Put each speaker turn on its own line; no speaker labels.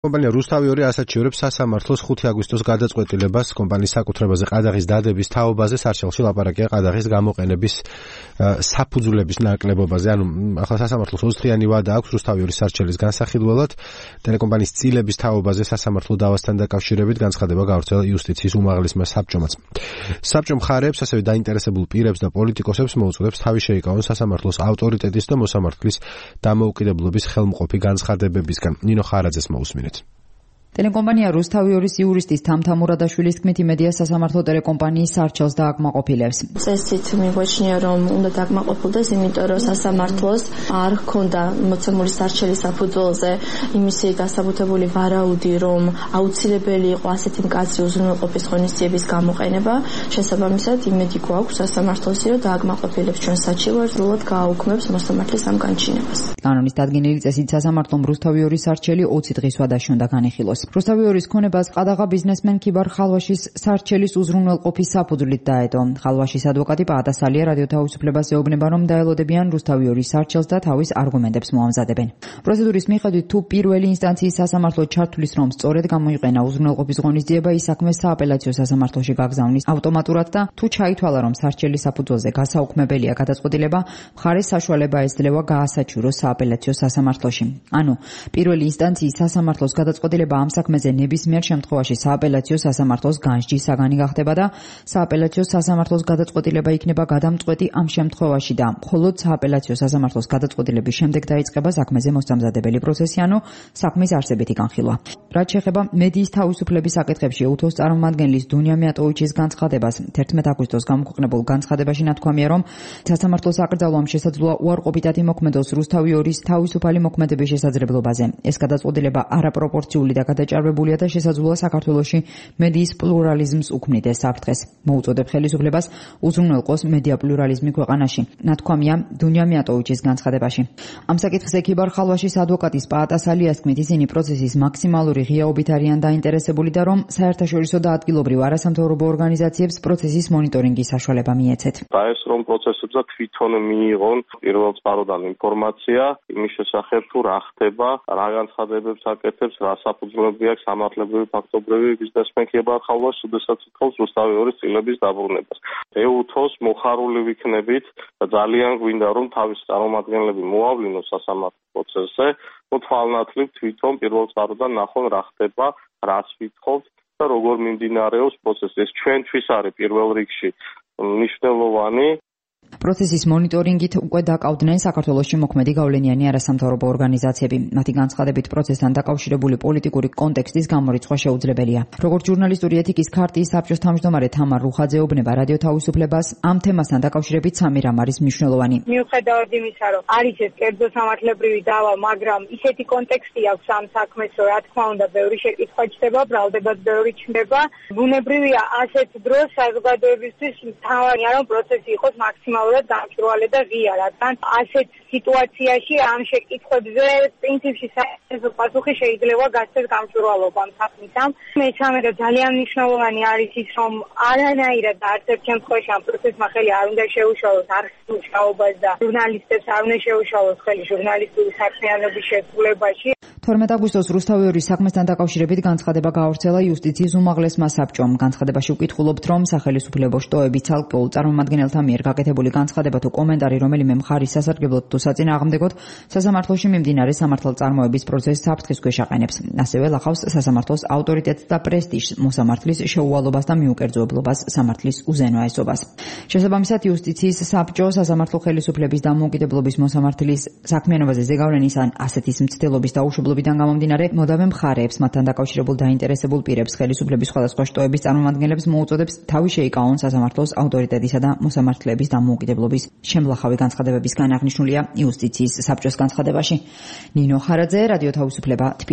კომპანია რუსთავი 2 ასაჩივრებს სასამართლოს 5 აგვისტოს გადაწყვეტილებას კომპანიის საკუთრებაზე ყადაღის დადების თაობაზე სარჩელში ლაპარაკია ყადაღის გამოყენების საფუძვლების ნაკლებობაზე. ანუ ახლა სასამართლოს 20-დღიანი ვადა აქვს რუსთავი 2 სარჩელის განსახილველად. ტელეკომპანიის წილების თაობაზე სასამართლო დავასთან დაკავშირებით განცხადება გავრცელა იუსტიციის უმაღლესმა საბჭომაც. საბჭომ მხარეებს, ასევე დაინტერესებულ პირებს და პოლიტიკოსებს მოუწოდებს თავი შეიკავონ სასამართლოს ავტორიტეტის და მოსამართლის დამოუკიდებლობის ხელმყოფი განცხადებებისგან. ნინო ხარაძეს მოусმინეთ.
ტელეკომპანია რუსთავი 2-ის იურისტის თამთა მურადაშვილის თქმით იმედია სასამართლო ტელეკომპანიის სარჩელს დააკმაყოფილებს.
წესით მიგვაჩნია რომ უნდა დააკმაყოფილდეს, იმიტომ რომ სასამართლოს არ ჰქონდა მოცემული სარჩელის საფუძველზე იმისი დასაბუთებული ვარაუდი, რომ აუცილებელი იყო ასეთი მკაცრი უზრუნველყოფის ღონისძიების გამოყენება. შესაბამისად, იმედი გვაქვს სასამართლოსი, რომ დააკმაყოფილებს ჩვენ საჩივარს, სრულად გააუქმებს მოსამართლის ამ განჩინებას.
კანონის დადგენილი წესით სასამართლომ რუსთავი 2-ის სარჩელი 20 დღის ვადაში უნდა განიხილოს. რუსთავი 2-ის ქონებას ყადაღა ბიზნესმენ ქიბარ ხალვაშის სარჩელის უზრუნველყოფის საფუძვლით დაედო. ხალვაშის ადვოკატი პაატასალია რადიო თავისუფლებას ეუბნება, რომ დაელოდებიან რუსთავი 2-ის სარჩელს და თავის არგუმენტებს მოამზადებენ. პროცედურის მიხედვით თუ პირველი ინსტანციის სასამართლო ჩართulis რომ სწორედ გამოიყენა უზრუნველყოფის ღონისძიება, ის საქმე სააპელაციო სასამართლოში გაგზავნის ავტომატურად და თუ ჩაითვალა რომ სარჩელის საფუძველზე გასაუქმებელია გადაწყვეტილება, მხარეს საშუალება ეძლევა გაასაჩივროს სააპელაციო სასამართლოში. ანუ პირველი ინსტანციის სასამართლოს გადაწყვეტილება ამ საქმეზე ნებისმიერ შემთხვევაში სააპელაციო სასამართლოს განსჯის საგანი გახდება და სააპელაციო სასამართლოს გადაწყვეტილება იქნება გადამწყვეტი ამ შემთხვევაში და მხოლოდ სააპელაციო სასამართლოს გადაწყვეტილების შემდეგ დაიწყება საქმეზე მოსამზადებელი პროცესი, ანუ საქმის არსებითი განხილვა. რაც შეეხება მედიის თავისუფლების საკითხებში უთოს წარმომადგენლის დუნია მიატოვიჩის განცხადებას 11 აგვისტოს გამოქვეყნებულ განცხადებაში ნათქვამია, რომ სასამართლოს აკრძალვამ შესაძლოა უარყოფითად იმოქმედოს რუსთავი 2-ის თავისუფალი მოქმედების შესაძლებლობაზე. ეს გადაწყვეტილება არაპროპორციული და გადაჭარბებულია და შესაძლოა საქართველოში მედიის პლურალიზმს უქმნიდეს საფრთხეს. მოუწოდებ ხელისუფლებას უზრუნველყოს მედია პლურალიზმი ქვეყანაში. ნათქვამია დუნია მიატოვიჩის განცხადებაში. ამ საკითხზე ქიბარ ხალვაშის ადვოკატის პაატასალიას თქმით, ისინი პროცესის მაქსიმალური ღიაობით არიან დაინტერესებული და რომ საერთაშორისო და ადგილობრივ არასამთავრობო ორგანიზაციებს პროცესის მონიტორინგის საშუალება მიეცეთ.
და ეს რომ პროცესებზე თვითონ მიიღონ პირველ წყაროდან ინფორმაცია იმის შესახებ თუ რა ხდება, რა განცხადებებს აკეთებს, რა საფუძვლები აქვს სამართლებრივი ფაქტობრივი ბიზნესმენ ქიბარ ხალვაშს, უდესაც ითხოვს რუსთავი 2-ის წილების დაბრუნებას. ეუთოს მოხარული ვიქნებით და ძალიან გვინდა რომ თავის წარმომადგენლები მოავლინოს სასამართლო პროცესზე, თვალნათლივ თვითონ პირველ წყაროდან ნახონ რა ხდება, რას ვითხოვთ და როგორ მიმდინარეობს პროცესი. ეს ჩვენთვის არის პირველ რიგში მნიშვნელოვანი.
პროცესის მონიტორინგით უკვე დაკავდნენ საქართველოში მოქმედი გავლენიანი არასამთავრობო ორგანიზაციები. მათი განცხადებით პროცესთან დაკავშირებული პოლიტიკური კონტექსტის გამორიცხვა შეუძლებელია. როგორც ჟურნალისტური ეთიკის ქარტიის საბჭოს თავმჯდომარე თამარ რუხაძე ეუბნება რადიო თავისუფლებას, ამ თემასთან დაკავშირებით სამი რამ არის მნიშვნელოვანი.
მიუხედავად იმისა, რომ არის ეს კერძო სამართლებრივი დავა, მაგრამ ისეთი კონტექსტი აქვს ამ საქმეს, რომ რა თქმა უნდა, ბევრი შეკითხვა ჩდება, ბრალდებაც ბევრი ჩნდება. ბუნებრივია ასეთ დროს საზოგადოებისთვის მთავარია, რომ პროცესი იყოს მაქსიმალურად გამჭვირვალე და ღია, რადგან ასეთ სიტუაციაში ამ შეკითხვებზე პრინციპში საერთო პასუხი შეიძლება გასცეს გამჭვირვალობამ საქმისამ. მესამე და ძალიან მნიშვნელოვანი არის ის, რომ არანაირად არც ერთ შემთხვევაში ამ პროცესმა ხელი არ უნდა შეუშალოს არხის მუშაობას და ჟურნალისტებს არ უნდა შეუშალოს ხელი ჟურნალისტური საქმიანობის შესრულებაში.
12 აგვისტოს რუსთავი 2-ის საქმესთან დაკავშირებით განცხადება გაავრცელა იუსტიციის უმაღლესმა საბჭომ. განცხადებაში ვკითხულობთ, რომ სახელმწიფო შტოების ცალკეულ წარმომადგენელთა მიერ გაკეთებული განცხადება თუ კომენტარი რომელიმე მხარის სასარგებლოდ თუ საწინააღმდეგოდ სასამართლოში მიმდინარე სამართალწარმოების პროცესს საფრთხის ქვეშ აყენებს. ასევე ლახავს სასამართლოს ავტორიტეტს და პრესტიჟს, მოსამართლის შეუვალობას და მიუკერძოებლობას, სამართლის უზენაესობას. შესაბამისად, იუსტიციის საბჭო სასამართლო ხელისუფლების დამოუკიდებლობის მოსამართლის საქმიანობაზე ზეგავლენის ან ასეთის მცდელობის დაუშვებლობიდან გამომდინარე, მოდავე მხარეებს, მათთან დაკავშირებულ დაინტერესებულ პირებს, ხელისუფლების სხვადასხვა შტოების წარმომადგენლებს მოუწოდებს თავი შეიკავონ სასამართლოს ავტორიტეტისა და მოსამართლეების დამოუკიდებლობის შემლახავი განცხადებებისგან აღნიშნულია იუსტიციის საბჭოს განცხადებაში. ნინო ხარაძე, რადიო თავისუფლება.